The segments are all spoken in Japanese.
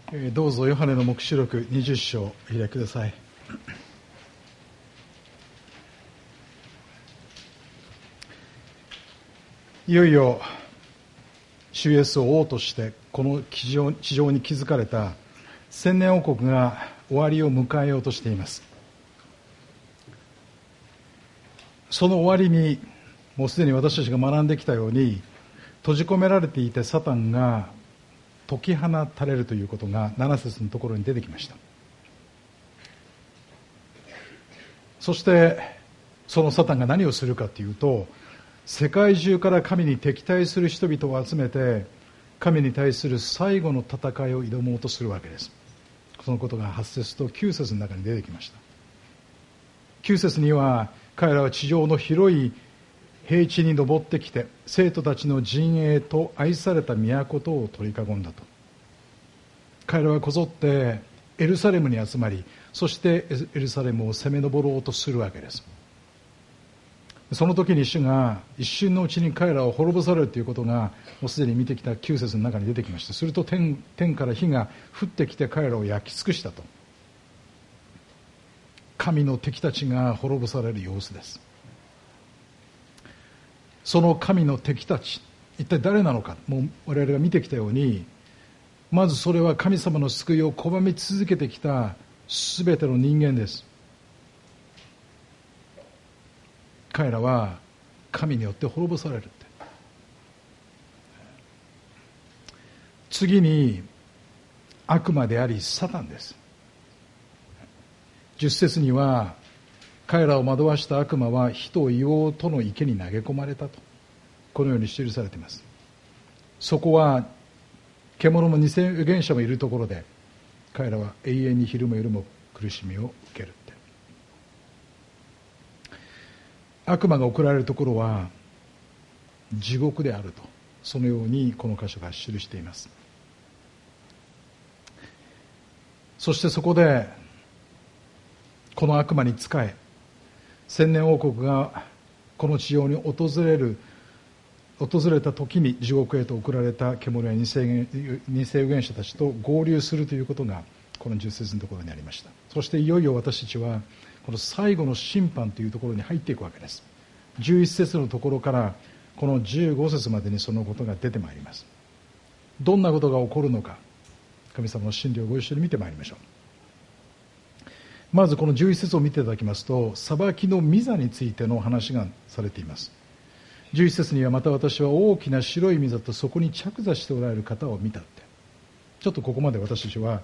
どうぞヨハネの黙示録20章お開きください。いよいよ主イエスを王としてこの地上に築かれた千年王国が終わりを迎えようとしています。その終わりにもうすでに私たちが学んできたように、閉じ込められていてサタンが解き放たれるということが7節のところに出てきました。そしてそのサタンが何をするかというと、世界中から神に敵対する人々を集めて神に対する最後の戦いを挑もうとするわけです。そのことが8節と9節の中に出てきました。9節には、彼らは地上の広い平地に登ってきて生徒たちの陣営と愛された都とを取り囲んだと。彼らはこぞってエルサレムに集まり、そしてエルサレムを攻め上ろうとするわけです。その時に主が一瞬のうちに彼らを滅ぼされるということがもうすでに見てきた9節の中に出てきました。すると 天から火が降ってきて彼らを焼き尽くしたと。神の敵たちが滅ぼされる様子です。その神の敵たち、一体誰なのか、もう我々が見てきたように、まずそれは神様の救いを拒み続けてきたすべての人間です。彼らは神によって滅ぼされるって。次に悪魔でありサタンです。10節には、彼らを惑わした悪魔は火と硫黄との池に投げ込まれたと、このように記されています。そこは獣も偽預言者もいるところで、彼らは永遠に昼も夜も苦しみを受けるって。悪魔が送られるところは地獄であると、そのようにこの箇所が記しています。そしてそこでこの悪魔に仕え、千年王国がこの地上に訪れた時に地獄へと送られた獣や偽預言者たちと合流するということがこの10節のところにありました。そしていよいよ私たちはこの最後の審判というところに入っていくわけです。11節のところからこの15節までにそのことが出てまいります。どんなことが起こるのか、神様の真理をご一緒に見てまいりましょう。まずこの11節を見ていただきますと、裁きの御座についての話がされています。11節には、また私は大きな白い御座とそこに着座しておられる方を見たって。ちょっとここまで私たちは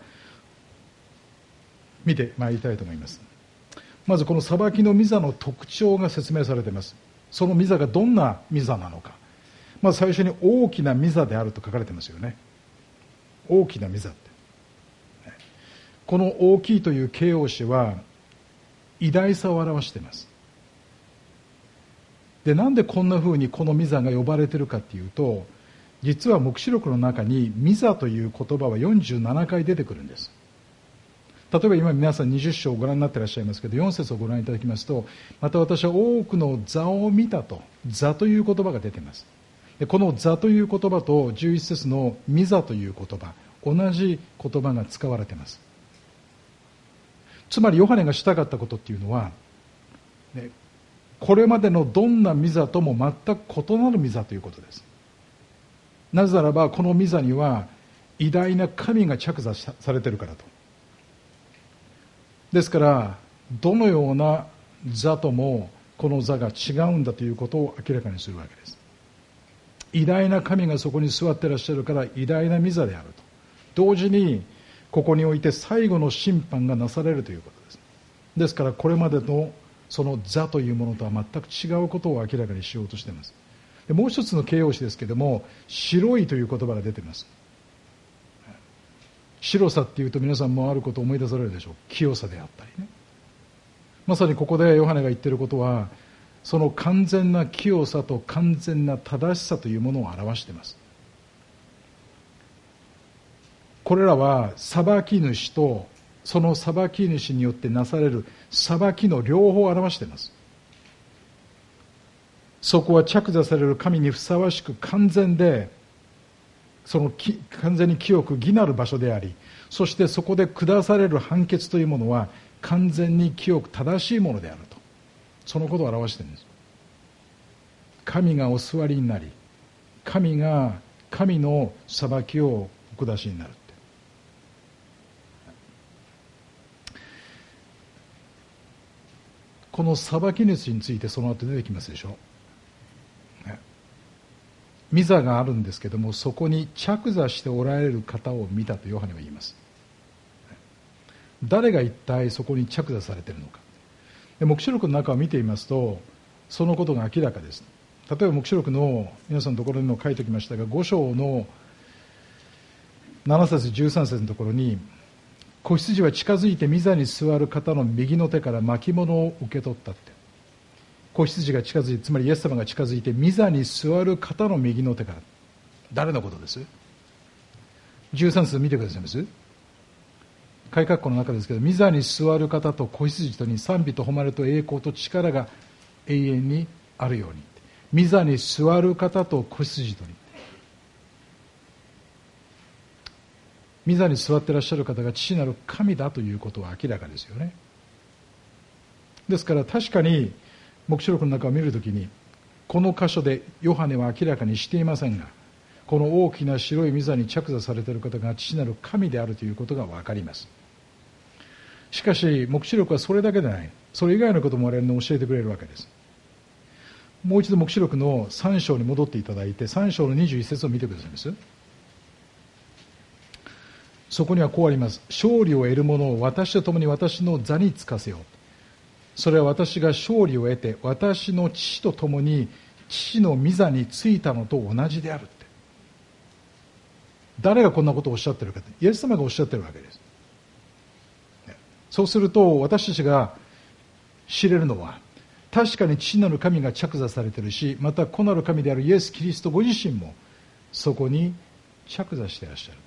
見てまいりたいと思います。まずこの裁きの御座の特徴が説明されています。その御座がどんな御座なのか。まず最初に大きな御座であると書かれていますよね。大きな御座って。この大きいという形容詞は偉大さを表しています。で、なんでこんな風にこの御座が呼ばれているかというと、実は黙示録の中に御座という言葉は47回出てくるんです。例えば今皆さん20章をご覧になっていらっしゃいますけど、4節をご覧いただきますと、また私は多くの座を見たと、座という言葉が出ています。で、この座という言葉と11節の御座という言葉、同じ言葉が使われています。つまりヨハネがしたかったことっていうのは、ね、これまでのどんな御座とも全く異なる御座ということです。なぜならばこの御座には偉大な神が着座されているからと。ですからどのような座ともこの座が違うんだということを明らかにするわけです。偉大な神がそこに座っていらっしゃるから偉大な御座であると。同時にここにおいて最後の審判がなされるということです。ですからこれまでのその座というものとは全く違うことを明らかにしようとしています。で、もう一つの形容詞ですけれども、白いという言葉が出ています。白さっていうと皆さんもあることを思い出されるでしょう。清さであったりね。まさにここでヨハネが言っていることは、その完全な清さと完全な正しさというものを表しています。これらは裁き主とその裁き主によってなされる裁きの両方を表しています。そこは着座される神にふさわしく完全で、 その完全に清く義なる場所であり、そしてそこで下される判決というものは完全に清く正しいものであると、そのことを表しているんです。神がお座りになり、神が神の裁きをお下しになるって。この裁き主についてその後出てきますでしょ。御座があるんですけども、そこに着座しておられる方を見たとヨハネは言います。誰が一体そこに着座されているのか。黙示録の中を見ていますと、そのことが明らかです。例えば黙示録の皆さんのところにも書いておきましたが、5章の7節13節のところに、子羊は近づいて御座に座る方の右の手から巻物を受け取ったって。子羊が近づいて、つまりイエス様が近づいて御座に座る方の右の手から。誰のことです？ 13 節見てくださいます？改革庫の中ですけど、御座に座る方と子羊とに賛美と誉れと栄光と力が永遠にあるように。御座に座る方と子羊とに。御座に座っていらっしゃる方が父なる神だということは明らかですよね。ですから確かに黙示録の中を見るときに、この箇所でヨハネは明らかにしていませんが、この大きな白い御座に着座されている方が父なる神であるということが分かります。しかし黙示録はそれだけでない、それ以外のことも我々に教えてくれるわけです。もう一度黙示録の3章に戻っていただいて、3章の21節を見てくださいます。そこにはこうあります。勝利を得る者を私と共に私の座につかせよう。それは私が勝利を得て私の父と共に父の御座についたのと同じであるって。誰がこんなことをおっしゃっているかって、イエス様がおっしゃっているわけです。そうすると私たちが知れるのは、確かに父なる神が着座されているし、また子なる神であるイエス・キリストご自身もそこに着座していらっしゃる。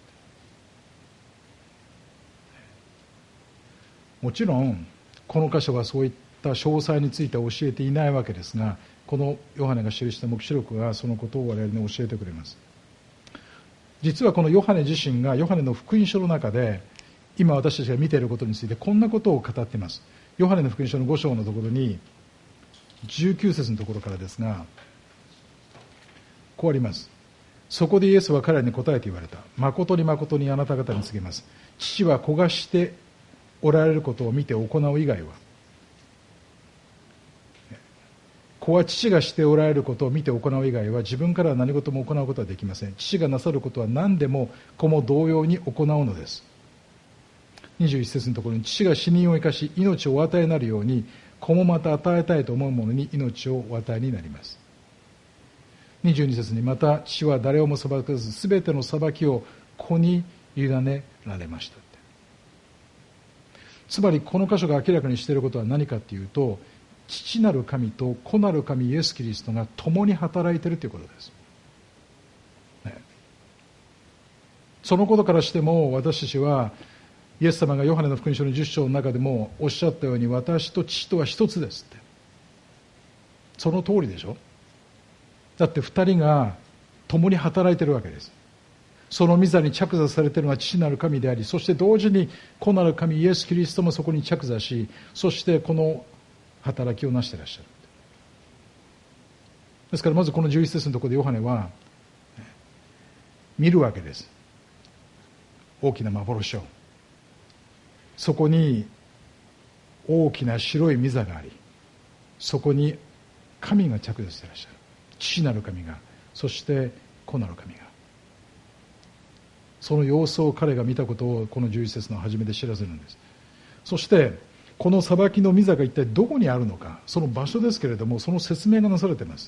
もちろんこの箇所はそういった詳細については教えていないわけですが、このヨハネが記した黙示録がそのことを我々に教えてくれます。実はこのヨハネ自身がヨハネの福音書の中で今私たちが見ていることについてこんなことを語っています。ヨハネの福音書の5章のところに19節のところからですが、こうあります。そこでイエスは彼らに答えて言われた。誠に誠にあなた方に告げます。父は子がしておられることを見て行う以外は、子は父がしておられることを見て行う以外は自分からは何事も行うことはできません。父がなさることは何でも子も同様に行うのです。21節のところに、父が死人を生かし命をお与えになるように子もまた与えたいと思う者に命をお与えになります。22節に、また父は誰をも裁かず全ての裁きを子に委ねられました。つまりこの箇所が明らかにしていることは何かというと、父なる神と子なる神イエス・キリストが共に働いているということです、そのことからしても私たちはイエス様がヨハネの福音書の10章の中でもおっしゃったように、私と父とは一つですって。その通りでしょ。だって二人が共に働いているわけです。その御座に着座されているのは父なる神であり、そして同時に子なる神イエス・キリストもそこに着座し、そしてこの働きをなしていらっしゃる。ですからまずこの11節のところでヨハネは見るわけです。大きな幻を。そこに大きな白い御座があり、そこに神が着座していらっしゃる。父なる神が、そして子なる神が。その様子を彼が見たことをこの11節の初めで知らせるんです。そしてこの裁きの御座が一体どこにあるのか、その場所ですけれども、その説明がなされています。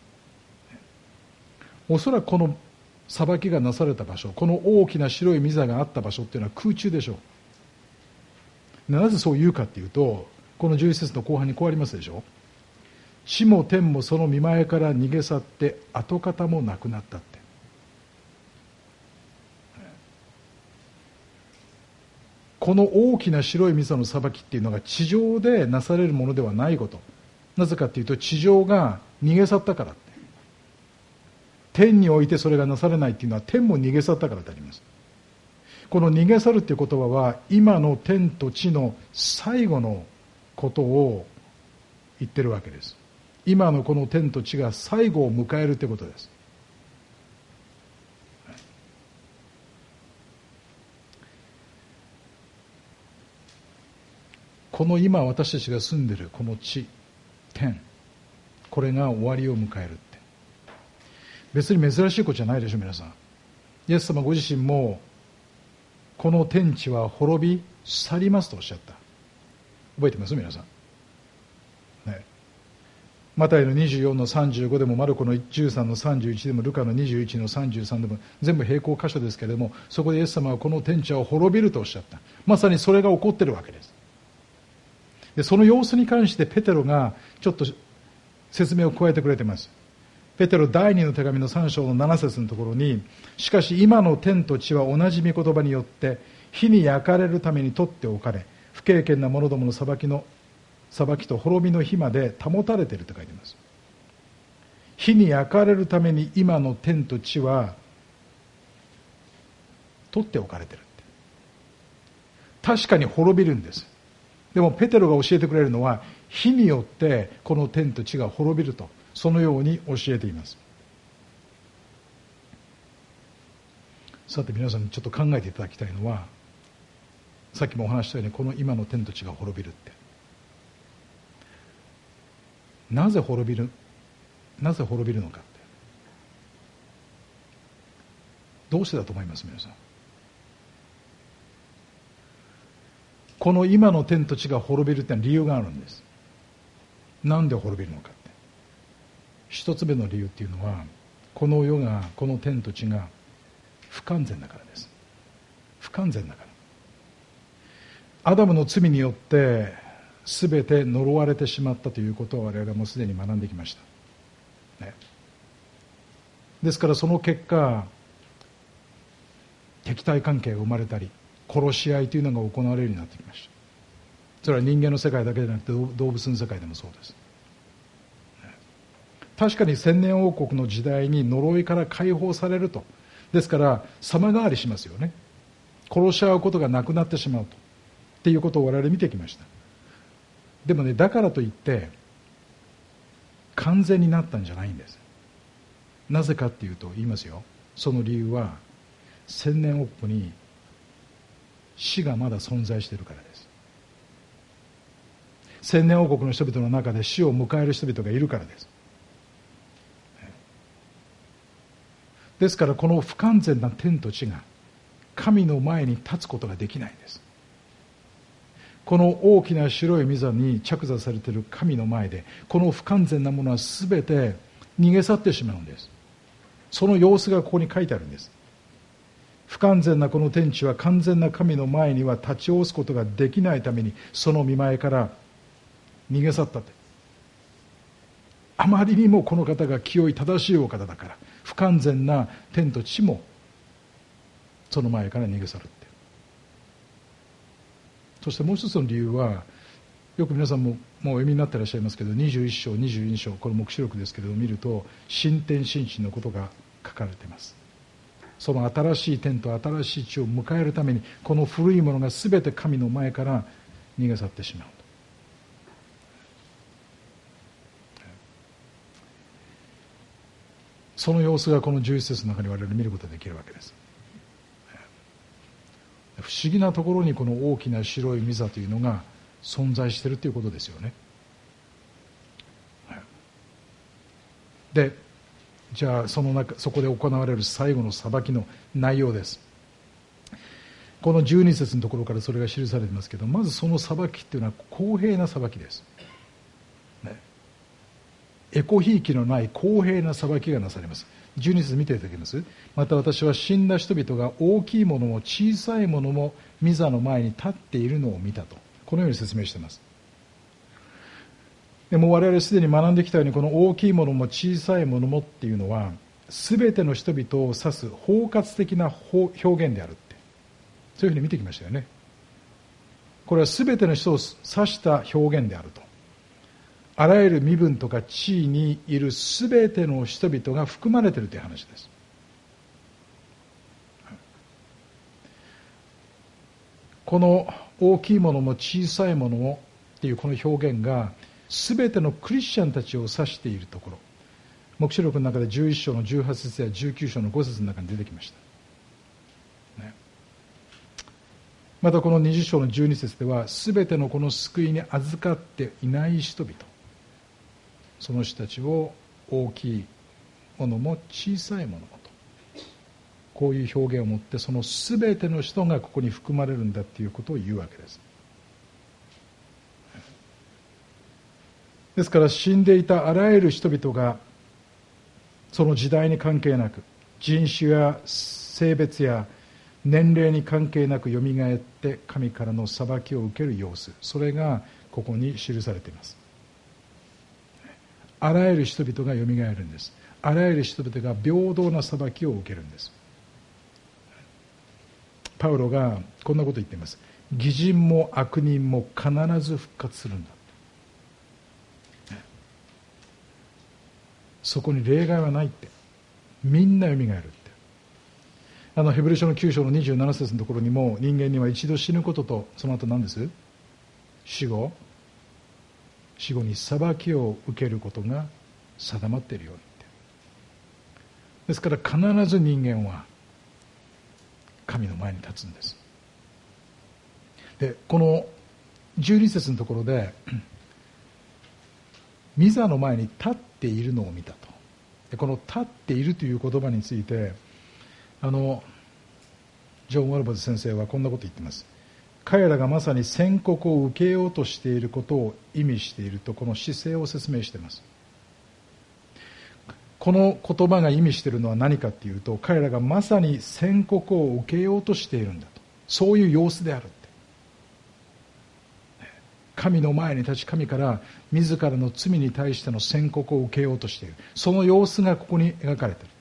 おそらくこの裁きがなされた場所、この大きな白い御座があった場所っていうのは空中でしょう。なぜそう言うかっていうと、この11節の後半にこうありますでしょ。地も天もその見前から逃げ去って跡形もなくなったって。この大きな白い御座の裁きっていうのが地上でなされるものではないこと。なぜかっていうと、地上が逃げ去ったからって。 天においてそれがなされないっていうのは天も逃げ去ったからであります。この逃げ去るっていう言葉は今の天と地の最後のことを言ってるわけです。今のこの天と地が最後を迎えるってことです。この今私たちが住んでいるこの地、天、これが終わりを迎えるって、別に珍しいことじゃないでしょ皆さん。イエス様ご自身もこの天地は滅び去りますとおっしゃった。覚えてます皆さん、ね、マタイの24の35でもマルコの13の31でもルカの21の33でも全部並行箇所ですけれども、そこでイエス様はこの天地は滅びるとおっしゃった。まさにそれが起こっているわけです。でその様子に関してペテロがちょっと説明を加えてくれています。ペテロ第2の手紙の3章の7節のところに、しかし今の天と地は同じ御言葉によって火に焼かれるために取っておかれ、不敬虔な者どもの裁きと滅びの日まで保たれていると書いています。火に焼かれるために今の天と地は取っておかれているって。確かに滅びるんです。でもペテロが教えてくれるのは火によってこの天と地が滅びると、そのように教えています。さて皆さんにちょっと考えていただきたいのは、さっきもお話したようにこの今の天と地が滅びるって、なぜ滅びるのかって、どうしてだと思います皆さん。この今の天と地が滅びるってのは理由があるんです。なんで滅びるのかって、一つ目の理由っていうのは、この世が、この天と地が不完全だからです。不完全だから。アダムの罪によって全て呪われてしまったということを我々はもうすでに学んできました、ね、ですからその結果、敵対関係が生まれたり、殺し合いというのが行われるようになってきました。それは人間の世界だけでなくて動物の世界でもそうです。確かに千年王国の時代に呪いから解放されると。ですから様変わりしますよね。殺し合うことがなくなってしまうとっていうことを我々見てきました。でもね、だからといって完全になったんじゃないんです。なぜかっていうと言いますよ。その理由は千年王国に死がまだ存在しているからです。千年王国の人々の中で死を迎える人々がいるからです。ですからこの不完全な天と地が神の前に立つことができないんです。この大きな白い御座に着座されている神の前で、この不完全なものは全て逃げ去ってしまうんです。その様子がここに書いてあるんです。不完全なこの天地は完全な神の前には立ち会すことができないために、その御前から逃げ去ったって。あまりにもこの方が清い正しいお方だから、不完全な天と地もその前から逃げ去るって。そしてもう一つの理由は、よく皆さんももうお読みになっていらっしゃいますけど、21章22章、これ黙示録ですけれども見ると、新天新地のことが書かれています。その新しい天と新しい地を迎えるために、この古いものが全て神の前から逃げ去ってしまう。その様子がこの11節の中に我々見ることができるわけです。不思議なところにこの大きな白い御座というのが存在しているということですよね。で、じゃあそこで行われる最後の裁きの内容です。この12節のところからそれが記されていますけど、まずその裁きというのは公平な裁きです。エコひいきのない公平な裁きがなされます。12節見ていただけます？また私は死んだ人々が大きいものも小さいものも御座の前に立っているのを見たと、このように説明しています。でも我々すでに学んできたように、この大きいものも小さいものもっていうのは全ての人々を指す包括的な表現であるって、そういうふうに見てきましたよね。これは全ての人を指した表現であると。 あらゆる身分とか地位にいるすべての人々が含まれているという話です。この大きいものも小さいものもっていうこの表現がすべてのクリスチャンたちを指しているところ、黙示録の中で11章の18節や19章の5節の中に出てきました、ね、またこの20章の12節ではすべてのこの救いに預かっていない人々、その人たちを大きいものも小さいものもと、こういう表現を持ってそのすべての人がここに含まれるんだということを言うわけです。ですから死んでいたあらゆる人々がその時代に関係なく、人種や性別や年齢に関係なくよみがえって神からの裁きを受ける様子、それがここに記されています。あらゆる人々がよみがえるんです。あらゆる人々が平等な裁きを受けるんです。パウロがこんなこと言っています。義人も悪人も必ず復活するんだ。そこに例外はないって、みんなよみがえるって。ヘブル書の9章の27節のところにも、人間には一度死ぬことと、その後何です？死後に裁きを受けることが定まっているようにって。ですから必ず人間は神の前に立つんです。でこの12節のところで御座の前に立っているのを見たと。でこの立っているという言葉についてジョン・ワルバズ先生はこんなこと言っています。彼らがまさに宣告を受けようとしていることを意味していると、この姿勢を説明しています。この言葉が意味しているのは何かというと、彼らがまさに宣告を受けようとしているんだと、そういう様子であるって。神の前に立ち、神から自らの罪に対しての宣告を受けようとしている、その様子がここに描かれている。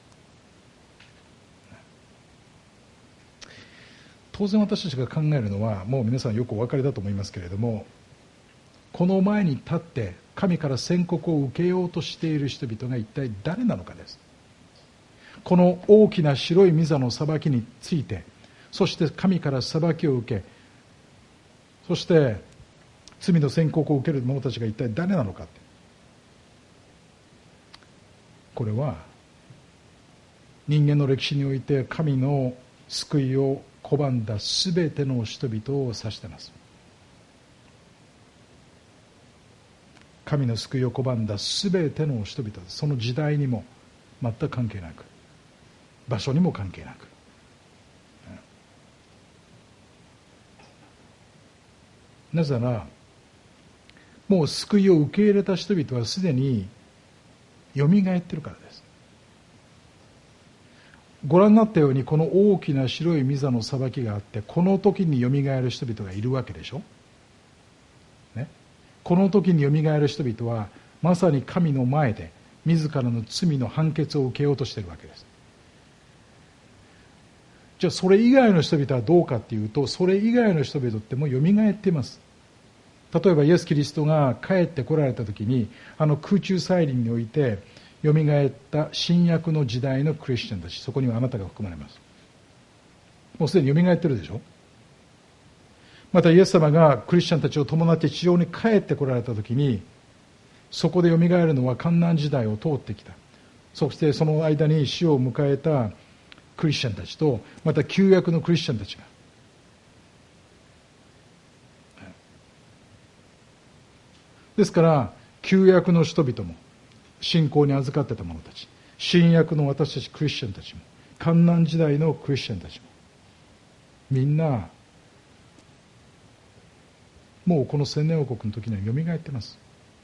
当然私たちが考えるのは、もう皆さんよくお分かりだと思いますけれども、この前に立って神から宣告を受けようとしている人々が一体誰なのかです。この大きな白い御座の裁きについて、そして神から裁きを受け、そして罪の宣告を受ける者たちが一体誰なのかって、これは人間の歴史において神の救いを拒んだすべての人々を指しています。神の救いを拒んだすべての人々、その時代にも全く関係なく、場所にも関係なく、なぜならもう救いを受け入れた人々はすでによみがえってるからです。ご覧になったように、この大きな白い御座の裁きがあって、この時によみがえる人々がいるわけでしょ、ね、この時によみがえる人々はまさに神の前で自らの罪の判決を受けようとしているわけです。じゃあそれ以外の人々はどうかっていうと、それ以外の人々ってもうよみがえっています。例えばイエス・キリストが帰ってこられた時に、空中再臨においてよみがえった新約の時代のクリスチャンたち、そこにはあなたが含まれます。もうすでによみがえってるでしょ。またイエス様がクリスチャンたちを伴って地上に帰ってこられた時に、そこでよみがえるのは患難時代を通ってきた、そしてその間に死を迎えたクリスチャンたちと、また旧約のクリスチャンたちが、ですから旧約の人々も信仰に預かっていた者たち、新約の私たちクリスチャンたちも、患難時代のクリスチャンたちも、みんなもうこの千年王国の時にはよみがえっています。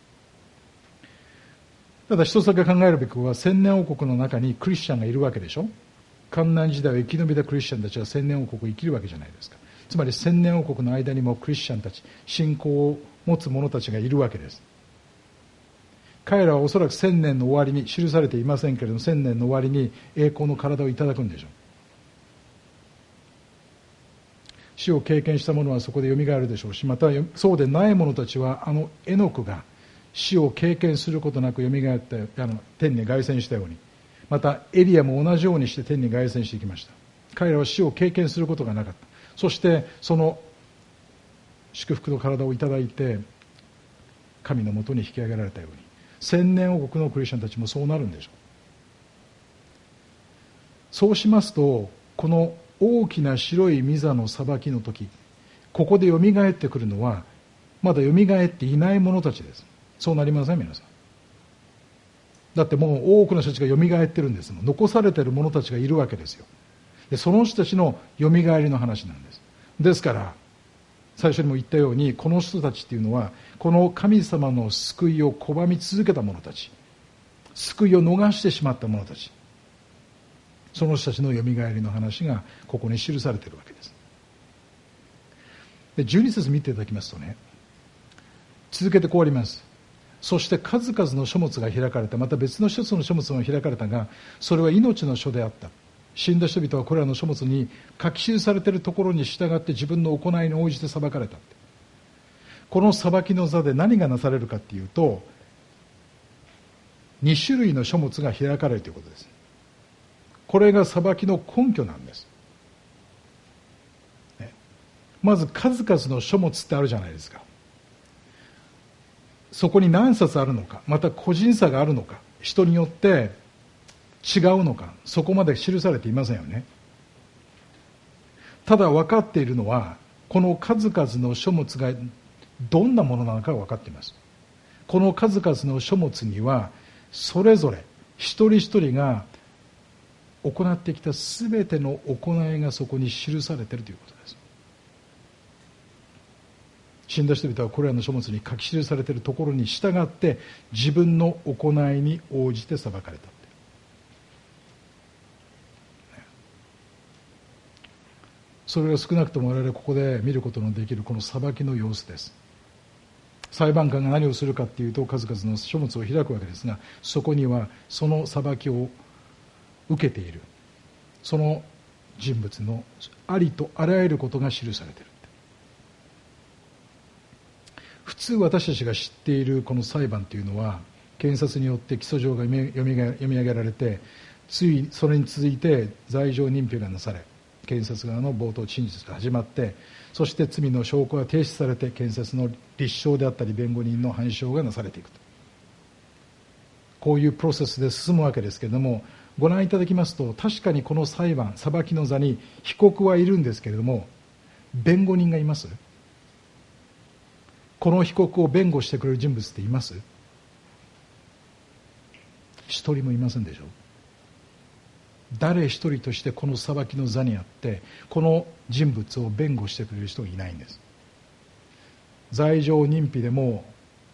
ただ一つだけ考えるべきは、千年王国の中にクリスチャンがいるわけでしょ。患難時代を生き延びたクリスチャンたちは千年王国を生きるわけじゃないですか。つまり千年王国の間にもクリスチャンたち、信仰を持つ者たちがいるわけです。彼らはおそらく千年の終わりに、記されていませんけれども、千年の終わりに栄光の体をいただくんでしょう。死を経験した者はそこでよみがえるでしょうし、またそうでない者たちはエノクが死を経験することなくよみがえって天に凱旋したように、またエリアも同じようにして天に凱旋していきました。彼らは死を経験することがなかった。そしてその祝福の体をいただいて神のもとに引き上げられたように、千年王国のクリスチャンたちもそうなるんでしょう。そうしますと、この大きな白い御座の裁きの時、ここでよみがえってくるのはまだよみがえっていない者たちです。そうなりません皆さん。だってもう多くの人たちがよみがえってるんですもん。残されている者たちがいるわけですよ。でその人たちのよみがえりの話なんです。ですから最初にも言ったように、この人たちっていうのはこの神様の救いを拒み続けた者たち、救いを逃してしまった者たち、その人たちのよみがえりの話がここに記されているわけです。で12節見ていただきますとね、続けてこうあります。そして数々の書物が開かれた。また別の一つの書物も開かれたが、それは命の書であった。死んだ人々はこれらの書物に書き記されているところに従って自分の行いに応じて裁かれた。この裁きの座で何がなされるかというと、2種類の書物が開かれるということです。これが裁きの根拠なんです。まず数々の書物ってあるじゃないですか。そこに何冊あるのか、また個人差があるのか、人によって違うのか、そこまで記されていませんよね。ただ分かっているのは、この数々の書物がどんなものなのかが分かっています。この数々の書物にはそれぞれ一人一人が行ってきたすべての行いがそこに記されているということです。死んだ人々はこれらの書物に書き記されているところに従って自分の行いに応じて裁かれた。それが少なくとも我々ここで見ることのできるこの裁きの様子です。裁判官が何をするかというと、数々の書物を開くわけですが、そこにはその裁きを受けているその人物のありとあらゆることが記されている。普通私たちが知っているこの裁判というのは、検察によって起訴状が読み上げられて、ついそれに続いて罪状認否がなされ、検察側の冒頭陳述が始まって、そして罪の証拠が提出されて、検察の立証であったり弁護人の反証がなされていくと、こういうプロセスで進むわけですけれども、ご覧いただきますと、確かにこの裁判、裁きの座に被告はいるんですけれども、弁護人がいます？この被告を弁護してくれる人物っています？一人もいませんでしょう。誰一人としてこの裁きの座にあってこの人物を弁護してくれる人がいないんです。罪状認否でも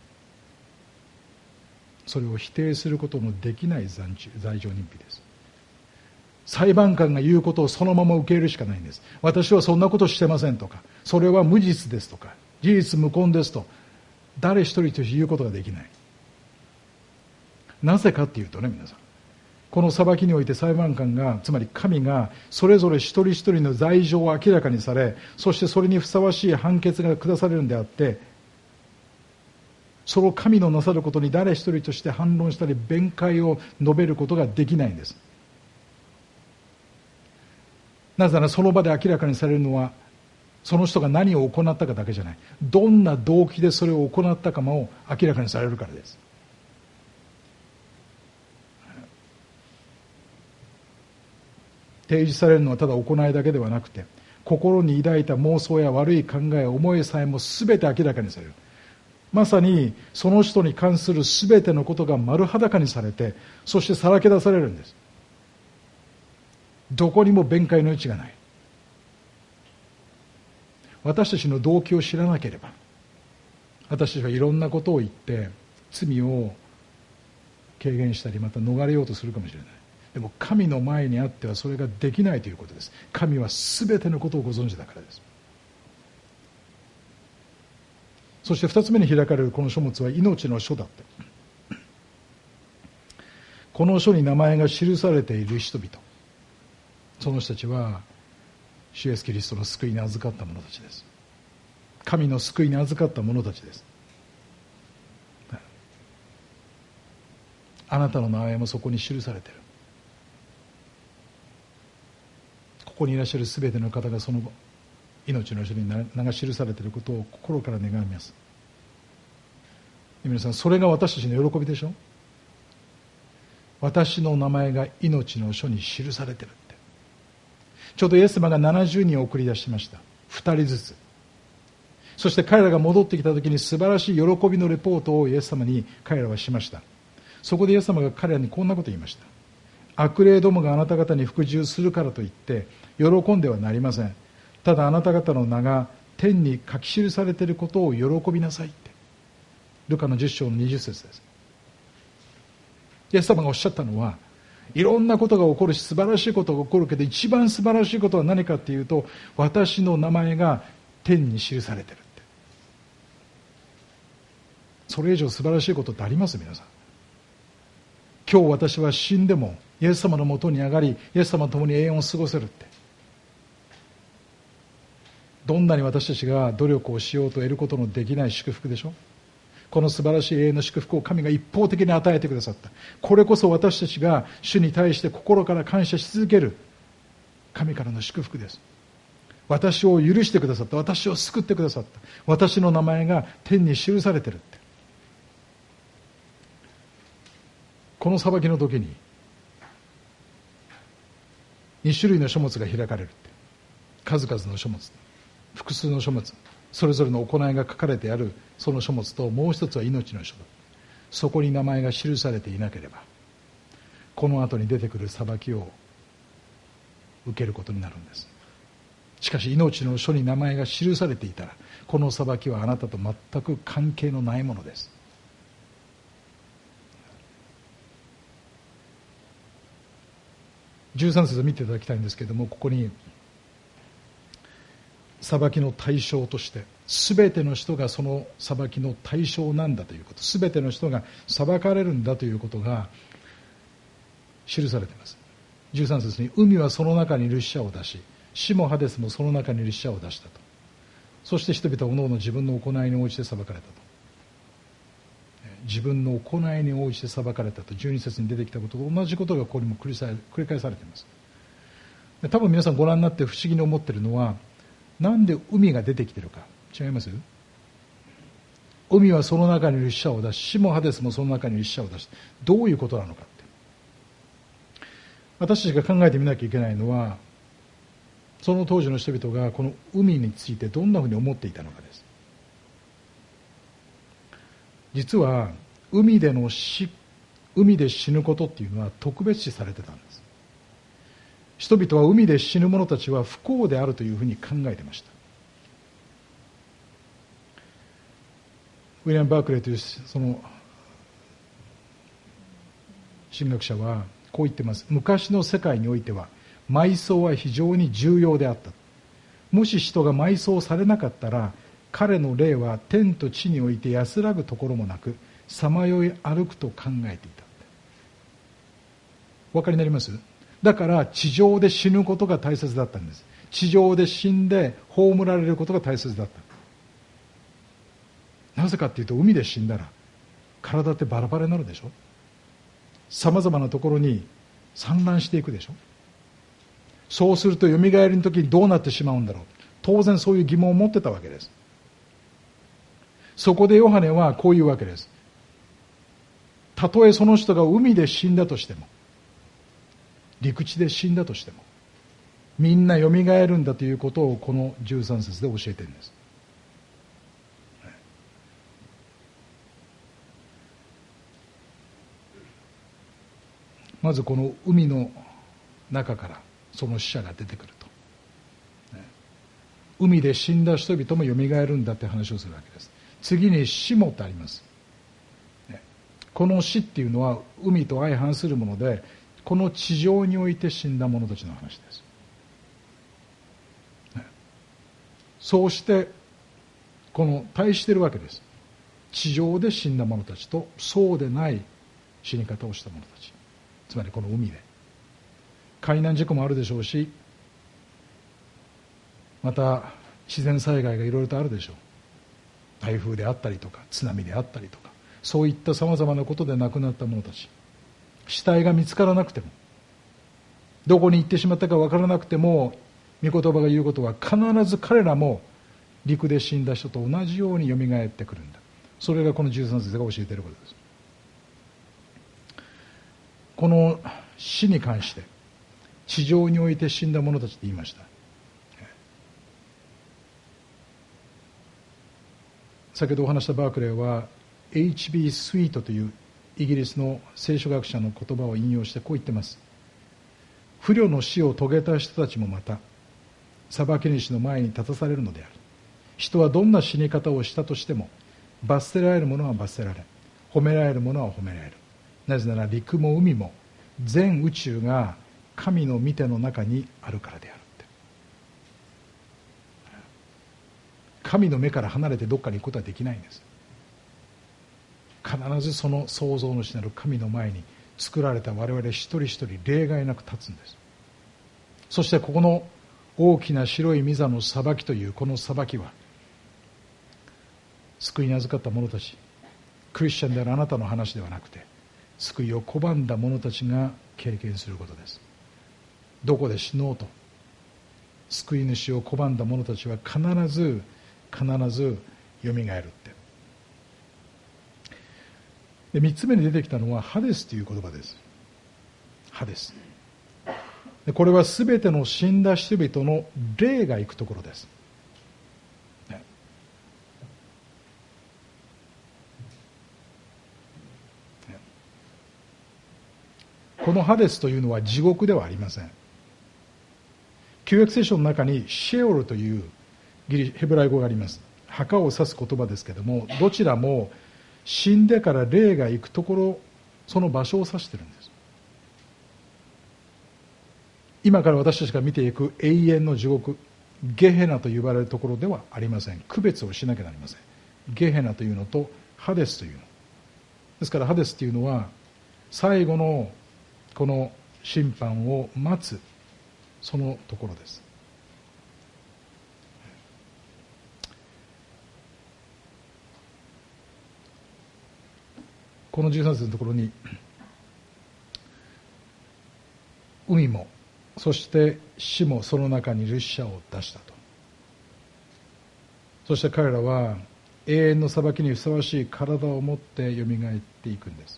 それを否定することのできない罪状認否です。裁判官が言うことをそのまま受け入れるしかないんです。私はそんなことしてませんとか、それは無実ですとか、事実無根ですと誰一人として言うことができない。なぜかっていうとね、皆さん、この裁きにおいて裁判官が、つまり神がそれぞれ一人一人の罪状を明らかにされ、そしてそれにふさわしい判決が下されるんであって、その神のなさることに誰一人として反論したり弁解を述べることができないんです。なぜならその場で明らかにされるのはその人が何を行ったかだけじゃない、どんな動機でそれを行ったかも明らかにされるからです。提示されるのはただ行いだけではなくて、心に抱いた妄想や悪い考え、思いさえも全て明らかにされる。まさにその人に関する全てのことが丸裸にされて、そしてさらけ出されるんです。どこにも弁解の余地がない。私たちの動機を知らなければ、私たちはいろんなことを言って罪を軽減したり、また逃れようとするかもしれない。でも神の前にあってはそれができないということです。神は全てのことをご存知だからです。そして二つ目に開かれるこの書物は命の書だった。この書に名前が記されている人々、その人たちは主イエスキリストの救いに預かった者たちです。神の救いに預かった者たちです。 あなたの名前もそこに記されている。ここにいらっしゃるすべての方がその命の書に名が記されていることを心から願います。皆さん、それが私たちの喜びでしょ。私の名前が命の書に記されているって。ちょうどイエス様が70人を送り出しました。2人ずつ。そして彼らが戻ってきた時に素晴らしい喜びのレポートをイエス様に彼らはしました。そこでイエス様が彼らにこんなことを言いました。悪霊どもがあなた方に服従するからといって喜んではなりません。ただあなた方の名が天に書き記されていることを喜びなさいって。ルカの10章の20節です。イエス様がおっしゃったのは、いろんなことが起こるし素晴らしいことが起こるけど、一番素晴らしいことは何かっていうと、私の名前が天に記されているって。それ以上素晴らしいことってあります？皆さん。今日私は死んでもイエス様のもとに上がり、イエス様と共に永遠を過ごせるって。どんなに私たちが努力をしようと得ることのできない祝福でしょ。この素晴らしい永遠の祝福を神が一方的に与えてくださった。これこそ私たちが主に対して心から感謝し続ける神からの祝福です。私を許してくださった。私を救ってくださった。私の名前が天に記されているって。この裁きの時に2種類の書物が開かれるって。数々の書物、複数の書物、それぞれの行いが書かれてあるその書物と、もう一つは命の書だ。そこに名前が記されていなければ、この後に出てくる裁きを受けることになるんです。しかし命の書に名前が記されていたら、この裁きはあなたと全く関係のないものです。13節を見ていただきたいんですけれども、ここに裁きの対象として、全ての人がその裁きの対象なんだということ、全ての人が裁かれるんだということが記されています。13節に、海はその中にいる死者を出し、死もハデスもその中にいる死者を出したと。そして人々はおのおの自分の行いに応じて裁かれたと。自分の行いに応じて裁かれたと12節に出てきたことと同じことがここにも繰り返されています。多分皆さんご覧になって不思議に思っているのは、なんで海が出てきているか違います？海はその中にいる死者を出し、死もハデスもその中にいる死者を出し、どういうことなのかって、私たちが考えてみなきゃいけないのは、その当時の人々がこの海についてどんなふうに思っていたのかです。実は海で死ぬことっていうのは特別視されてたんです。人々は海で死ぬ者たちは不幸であるというふうに考えていました。ウィリアム・バークレーというその神学者はこう言っています。昔の世界においては埋葬は非常に重要であった。もし人が埋葬されなかったら、彼の霊は天と地において安らぐところもなく、さまよい歩くと考えていた。お分かりになります？だから地上で死ぬことが大切だったんです。地上で死んで葬られることが大切だった。なぜかっていうと、海で死んだら体ってバラバラになるでしょ。さまざまなところに散乱していくでしょ。そうすると蘇りの時にどうなってしまうんだろう、当然そういう疑問を持ってたわけです。そこでヨハネはこういうわけです。たとえその人が海で死んだとしても、陸地で死んだとしても、みんな蘇るんだということをこの13節で教えているんです。まずこの海の中からその死者が出てくると、海で死んだ人々も蘇るんだって話をするわけです。次に死もってあります。この死っていうのは海と相反するもので、この地上において死んだ者たちの話です。そうしてこの対しているわけです。地上で死んだ者たちとそうでない死に方をした者たち、つまりこの海で海難事故もあるでしょうし、また自然災害がいろいろとあるでしょう。台風であったりとか津波であったりとか、そういったさまざまなことで亡くなった者たち、 死体が見つからなくても、どこに行ってしまったか分からなくても、御言葉が言うことは必ず彼らも陸で死んだ人と同じようによみがえってくるんだ。それがこの13節が教えていることです。この死に関して地上において死んだ者たちって言いました。先ほどお話したバークレーは H.B. スイートというイギリスの聖書学者の言葉を引用してこう言ってます。不慮の死を遂げた人たちもまた裁き主の前に立たされるのである。人はどんな死に方をしたとしても、罰せられる者は罰せられ、褒められる者は褒められる。なぜなら陸も海も全宇宙が神の御手の中にあるからであるって。神の目から離れてどっかに行くことはできないんです。必ずその創造主なる神の前に作られた我々一人一人例外なく立つんです。そしてここの大きな白い御座の裁きというこの裁きは、救いに預かった者たち、クリスチャンであるあなたの話ではなくて、救いを拒んだ者たちが経験することです。どこで死のうと救い主を拒んだ者たちは必ずよみがえるって。で、3つ目に出てきたのはハデスという言葉です。ハデス。で、これはすべての死んだ人々の霊が行くところです。このハデスというのは地獄ではありません。旧約聖書の中にシェオルというヘブライ語があります。墓を指す言葉ですけれども、どちらも死んでから霊が行くところ、その場所を指しているんです。今から私たちが見ていく永遠の地獄、ゲヘナと呼ばれるところではありません。区別をしなきゃなりません。ゲヘナというのとハデスというのですから、ハデスというのは最後のこの審判を待つそのところです。この13節のところに、海もそして死もその中にいる死者を出したと。そして彼らは永遠の裁きにふさわしい体を持ってよみがえっていくんです。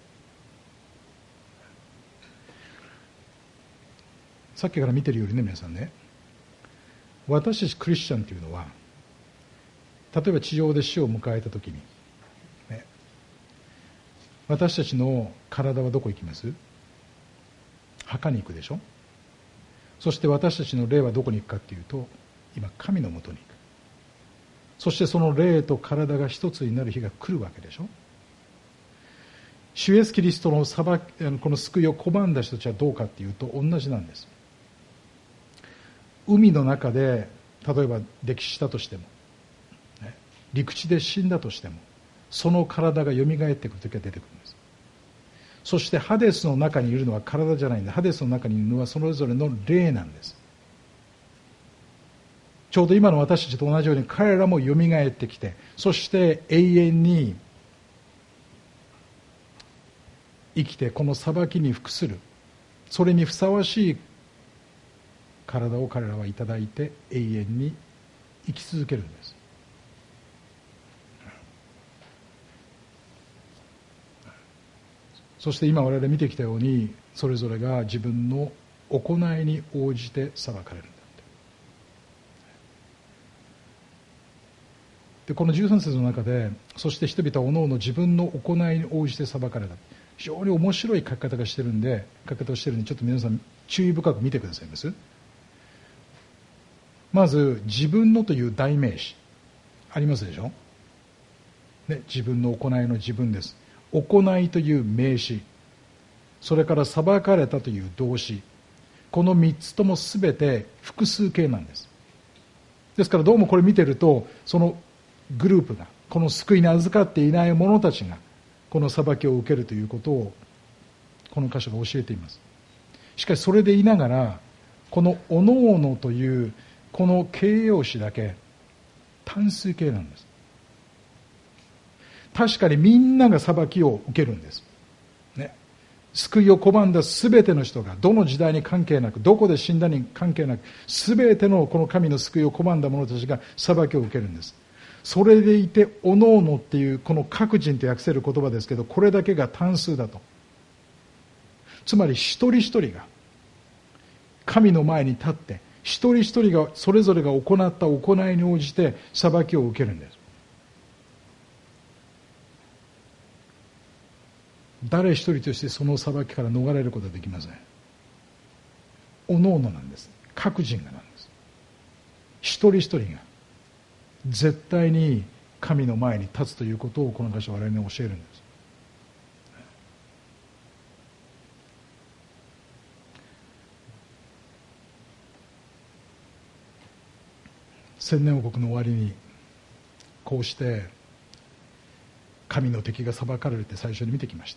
さっきから見てるよりね、皆さんね、私たちクリスチャンというのは、例えば地上で死を迎えたときに、ね、私たちの体はどこ行きます？墓に行くでしょ。そして私たちの霊はどこに行くかっていうと、今神のもとに行く。そしてその霊と体が一つになる日が来るわけでしょ。主イエスキリストのこの救いを拒んだ人たちはどうかっていうと同じなんです。海の中で例えば溺死したとしても、陸地で死んだとしても、その体がよみがえってくる時が出てくるんです。そしてハデスの中にいるのは体じゃないんだ。ハデスの中にいるのはそれぞれの霊なんです。ちょうど今の私たちと同じように彼らもよみがえってきて、そして永遠に生きてこの裁きに服する、それにふさわしい体を彼らはいただいて永遠に生き続けるんです。そして今我々見てきたように、それぞれが自分の行いに応じて裁かれるんだ。でこの13節の中で、そして人々はおのおの自分の行いに応じて裁かれた、非常に面白い書き方をしてるんで、ちょっと皆さん注意深く見てくださいます。まず自分のという代名詞ありますでしょ、ね、自分の行いの自分です。行いという名詞、それから裁かれたという動詞、この3つとも全て複数形なんです。ですからどうもこれ見てると、そのグループが、この救いに預かっていない者たちがこの裁きを受けるということをこの箇所が教えています。しかしそれでいながら、このおのおのというこの形容詞だけ単数形なんです。確かにみんなが裁きを受けるんです、ね、 救いを拒んだ全ての人が、どの時代に関係なく、どこで死んだに関係なく、全てのこの神の救いを拒んだ者たちが裁きを受けるんです。それでいて、おのおのっていうこの各人と訳せる言葉ですけど、これだけが単数だと。つまり一人一人が神の前に立って、一人一人がそれぞれが行った行いに応じて裁きを受けるんです。誰一人としてその裁きから逃れることはできません。おのおのなんです。各人がなんです。一人一人が絶対に神の前に立つということをこの箇所は我々に教えるんです。千年王国の終わりにこうして神の敵が裁かれるって最初に見てきました。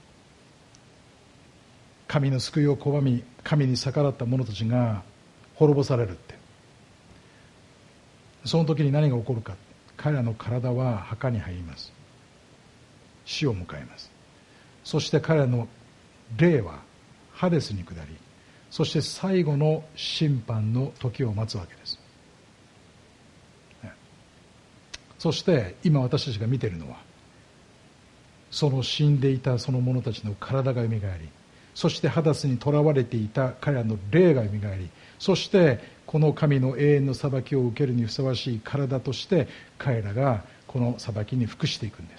神の救いを拒み神に逆らった者たちが滅ぼされるって。その時に何が起こるか。彼らの体は墓に入ります。死を迎えます。そして彼らの霊はハデスに下り、そして最後の審判の時を待つわけです。そして今私たちが見ているのは、その死んでいたその者たちの体がよみがえり、そしてハダスにとらわれていた彼らの霊がよみがえり、そしてこの神の永遠の裁きを受けるにふさわしい体として彼らがこの裁きに服していくんです。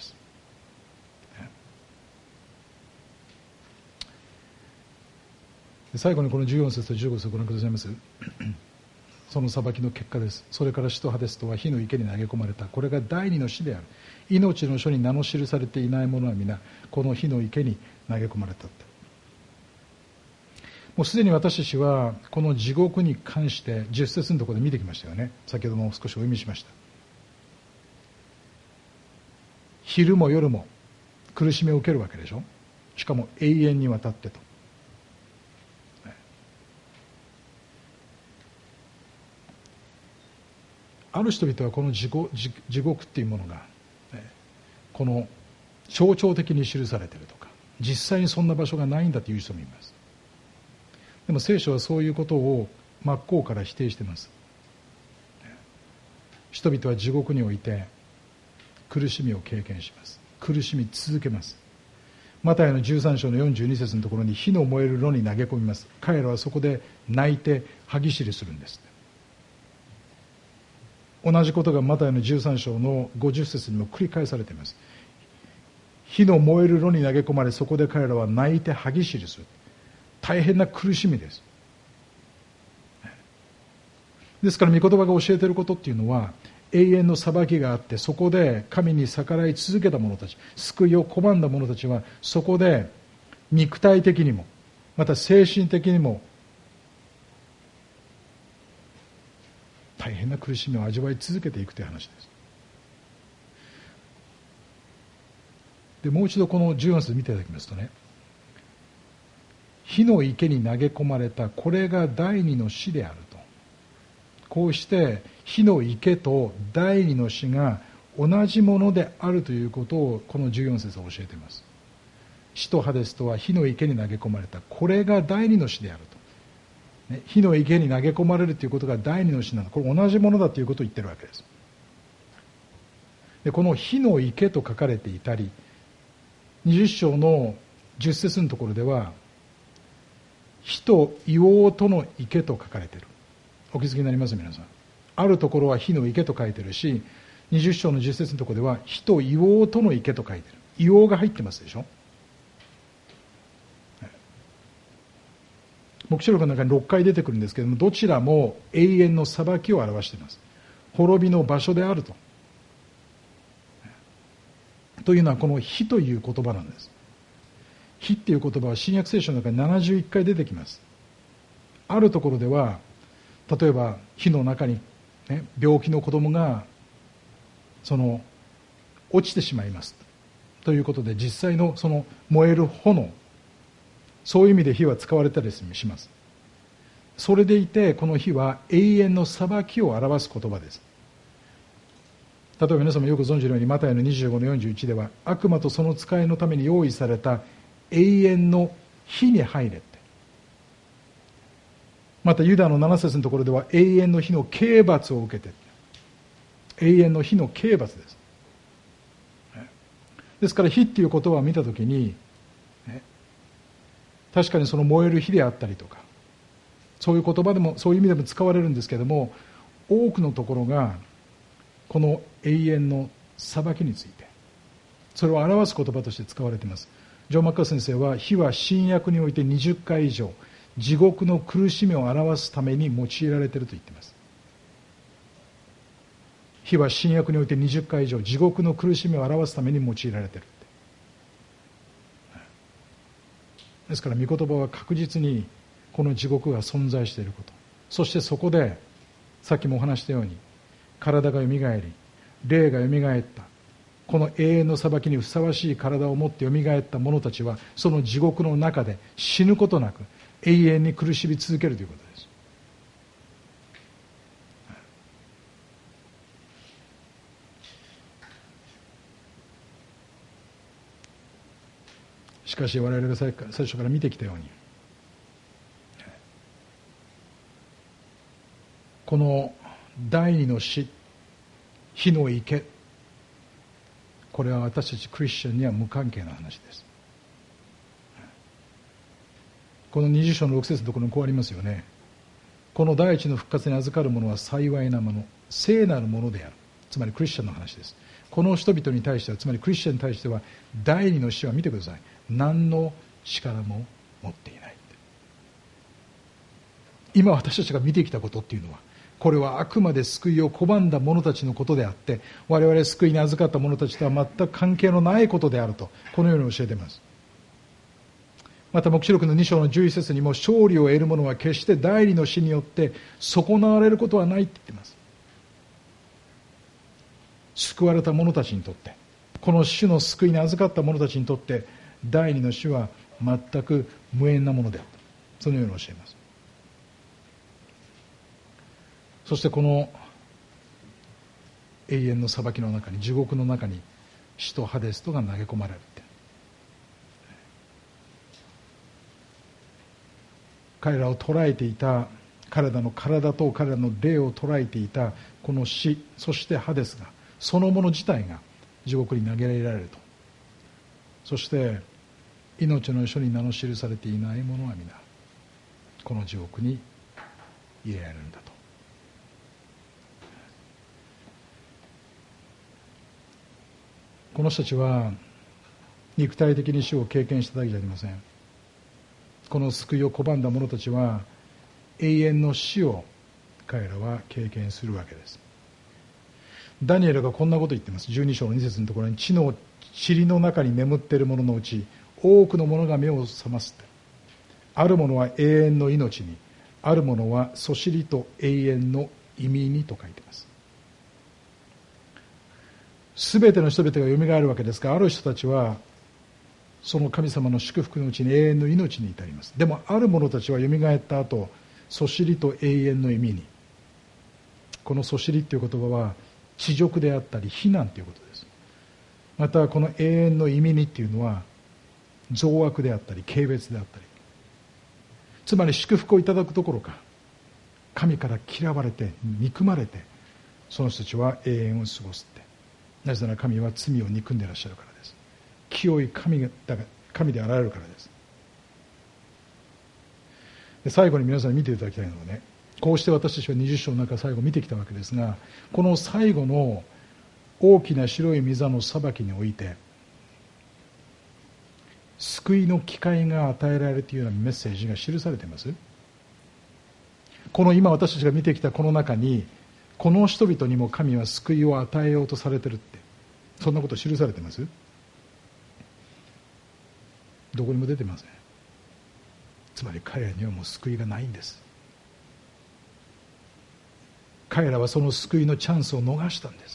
最後にこの14節と15節をご覧くださいます。その裁きの結果です。それから死とハデスとは火の池に投げ込まれた。これが第二の死である。命の書に名の記されていない者は皆この火の池に投げ込まれた。もうすでに私たちはこの地獄に関して10節のところで見てきましたよね。先ほども少しお読みしました。昼も夜も苦しみを受けるわけでしょ。しかも永遠にわたってと。ある人々はこの地獄っていうものがこの象徴的に記されているとか、実際にそんな場所がないんだという人もいます。でも聖書はそういうことを真っ向から否定しています。人々は地獄において苦しみを経験します。苦しみ続けます。マタイの13章の42節のところに火の燃える炉に投げ込みます。彼らはそこで泣いて歯ぎしりするんです。同じことがマタイの13章の50節にも繰り返されています。火の燃える炉に投げ込まれ、そこで彼らは泣いて歯ぎしりする。大変な苦しみです。ですから御言葉が教えていることっていうのは、永遠の裁きがあって、そこで神に逆らい続けた者たち、救いを拒んだ者たちは、そこで肉体的にもまた精神的にも大変な苦しみを味わい続けていくという話です。でもう一度この14節見ていただきますとね、火の池に投げ込まれた、これが第二の死であると。こうして火の池と第二の死が同じものであるということをこの14節は教えています。死とハデスとは火の池に投げ込まれた、これが第二の死であると、ね、火の池に投げ込まれるということが第二の死なの、これ同じものだということを言ってるわけです。でこの火の池と書かれていたり、20章の10節のところでは火と硫黄との池と書かれている。お気づきになります皆さん。あるところは火の池と書いてるし、20章の10節のところでは火と硫黄との池と書いてる。硫黄が入ってますでしょ。黙示録の中に6回出てくるんですけれども、どちらも永遠の裁きを表しています。滅びの場所であると。というのはこの火という言葉なんです。火っていう言葉は新約聖書の中に71回出てきます。あるところでは例えば火の中に、ね、病気の子供が落ちてしまいますということで、実際のその燃える炎、そういう意味で火は使われたりします。それでいてこの火は永遠の裁きを表す言葉です。例えば皆様よく存じるようにマタイの25の41では、悪魔とその使いのために用意された永遠の火に入れって。またユダの7節のところでは永遠の火の刑罰を受けて、永遠の火の刑罰です。ですから火っていう言葉を見たときに、確かにその燃える火であったりとか、そういう言葉でもそういう意味でも使われるんですけれども、多くのところがこの永遠の裁きについて、それを表す言葉として使われています。ジョン・マッカー先生は、火は新約において20回以上地獄の苦しみを表すために用いられていると言っています。火は新約において20回以上地獄の苦しみを表すために用いられている。ですから御言葉は確実にこの地獄が存在していること、そしてそこでさっきもお話したように体がよみがえり、霊がよみがえった、この永遠の裁きにふさわしい体を持ってよみがえった者たちは、その地獄の中で死ぬことなく永遠に苦しみ続けるということです。しかし我々が最初から見てきたように、この第二の死、火の池、これは私たちクリスチャンには無関係な話です。この20章の6節のところにこうありますよね。この第一の復活に預かる者は幸いなもの、聖なるものである。つまりクリスチャンの話です。この人々に対しては、つまりクリスチャンに対しては、第二の死は見てください、何の力も持っていない。今私たちが見てきたことっていうのは、これはあくまで救いを拒んだ者たちのことであって、我々救いに預かった者たちとは全く関係のないことであると、このように教えています。また黙示録の2章の11節にも、勝利を得る者は決して第二の死によって損なわれることはないって言っています。救われた者たちにとって、この主の救いに預かった者たちにとって、第二の死は全く無縁なものであった、そのように教えます。そしてこの永遠の裁きの中に、地獄の中に死とハデスとが投げ込まれるって、彼らを捉えていた、彼らの体と彼らの霊を捉えていたこの死、そしてハデスが、そのもの自体が地獄に投げ入れられると。そして命の書に名の記されていない者は皆この地獄に入れられるんだと。この人たちは肉体的に死を経験しただけじゃありません。この救いを拒んだ者たちは永遠の死を彼らは経験するわけです。ダニエルがこんなことを言っています。12章の2節のところに、地の塵の中に眠っている者のうち多くの者が目を覚ますって、ある者は永遠の命に、ある者はそしりと永遠の意味にと書いています。すべての人々がよみがえるわけですが、ある人たちはその神様の祝福のうちに永遠の命に至ります。でもある者たちはよみがえった後、そしりと永遠の意味に。このそしりという言葉は恥辱であったり非難ということです。またこの永遠の意味にっていうのは増悪であったり軽蔑であったり、つまり祝福をいただくどころか神から嫌われて憎まれて、その人たちは永遠を過ごすって。なぜなら神は罪を憎んでいらっしゃるからです。清い神であられるからです。で、最後に皆さんに見ていただきたいのはね、こうして私たちは20章の中最後見てきたわけですが、この最後の大きな白い御座の裁きにおいて救いの機会が与えられるというようなメッセージが記されています。この今私たちが見てきたこの中に、この人々にも神は救いを与えようとされているって、そんなこと記されてます？どこにも出てません。つまり彼らにはもう救いがないんです。彼らはその救いのチャンスを逃したんです。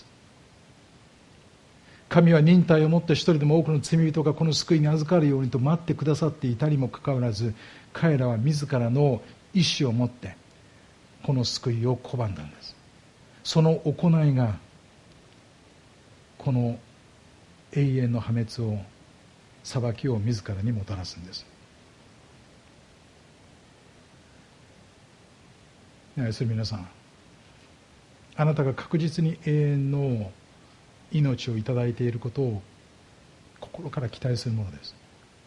神は忍耐をもって一人でも多くの罪人がこの救いに預かるようにと待ってくださっていたにもかかわらず、彼らは自らの意志を持ってこの救いを拒んだんです。その行いがこの永遠の破滅を裁きを自らにもたらすんです。愛する皆さん、あなたが確実に永遠の命をいただいていることを心から期待するものです。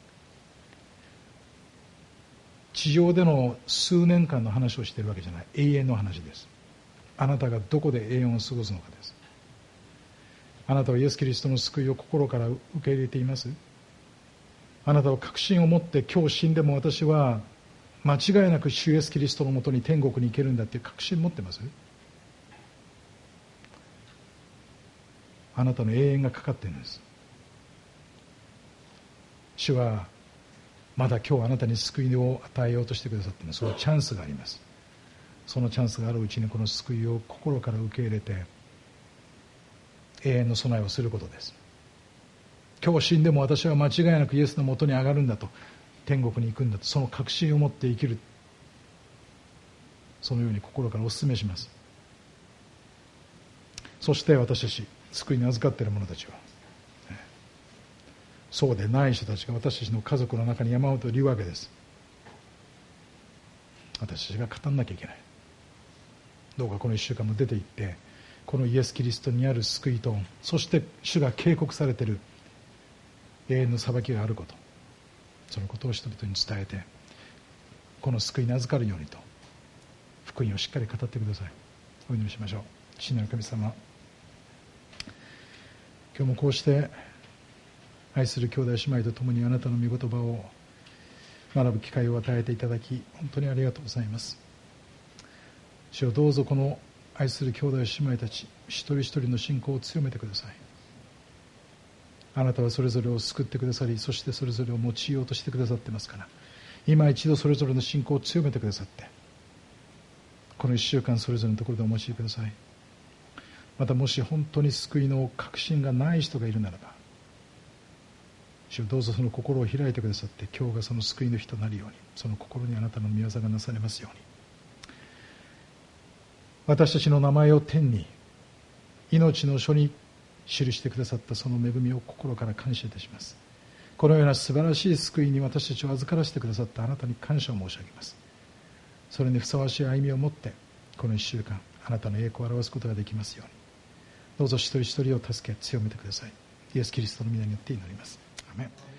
地上での数年間の話をしているわけじゃない、永遠の話です。あなたがどこで永遠を過ごすのかです。あなたはイエス・キリストの救いを心から受け入れています？あなたは確信を持って、今日死んでも私は間違いなく主イエス・キリストのもとに天国に行けるんだっていう確信を持ってます？あなたの永遠がかかっているんです。主はまだ今日あなたに救いを与えようとしてくださっています。そのチャンスがあります。そのチャンスがあるうちにこの救いを心から受け入れて永遠の備えをすることです。今日死んでも私は間違いなくイエスのもとに上がるんだと、天国に行くんだと、その確信を持って生きる、そのように心からお勧めします。そして私たち救いに預かっている者たちは、そうでない人たちが私たちの家族の中に山ほどいるわけです。私たちが語んなきゃいけない。どうかこの1週間も出て行って、このイエス・キリストにある救いと、そして主が警告されている永遠の裁きがあること、そのことを人々に伝えて、この救いに預かるようにと福音をしっかり語ってください。お祈りしましょう。父なる神様、今日もこうして愛する兄弟姉妹と共にあなたの御言葉を学ぶ機会を与えていただき、本当にありがとうございます。主よ、どうぞこの愛する兄弟姉妹たち一人一人の信仰を強めてください。あなたはそれぞれを救ってくださり、そしてそれぞれを用いようとしてくださってますから、今一度それぞれの信仰を強めてくださって、この1週間それぞれのところでお用いください。またもし本当に救いの確信がない人がいるならば、主よ、どうぞその心を開いてくださって、今日がその救いの日となるように、その心にあなたの御業がなされますように。私たちの名前を天に命の書に記してくださったその恵みを心から感謝いたします。このような素晴らしい救いに私たちを預からせてくださったあなたに感謝を申し上げます。それにふさわしい歩みを持ってこの1週間あなたの栄光を表すことができますように、どうぞ一人一人を助け強めてください。イエス・キリストの皆によって祈ります。アーメン。